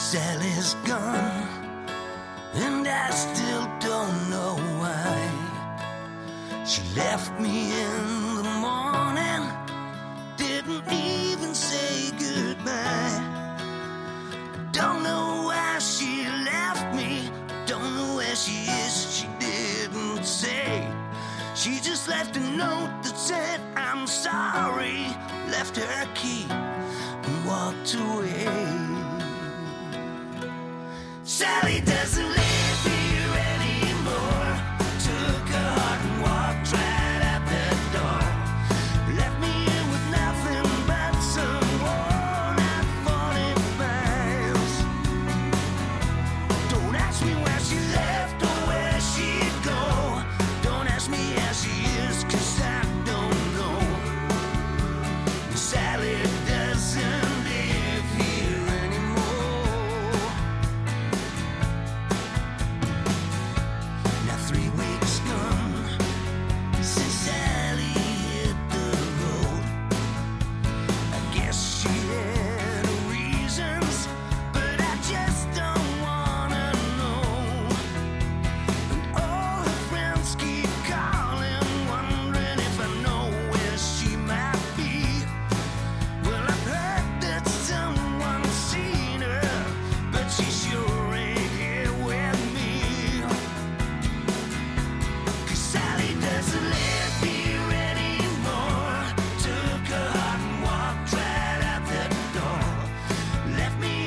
Sally's gone, and I still don't know why. She left me in the morning, didn't even say goodbye. I don't know why she left me, don't know where she is, she didn't say. She just left a note that said, I'm sorry, left her key and walked away. Sally doesn't live here anymore. Took her heart and walked right out the door. Left me here with nothing but some worn out 45s. Don't ask me where she left or where she'd go. Don't ask me how she is, 'cause I don't know. Sally doesn't live here anymore. Now 3 weeks gone since Sally hit the road. I guess she had her reasons, but I just don't wanna know. And all her friends keep calling, wondering if I know where she might be. Well, I've heard that someone's seen her, but she sure ain't here with me. 'Cause Sally doesn't live here anymore. Took her heart and walked right out the door. Left me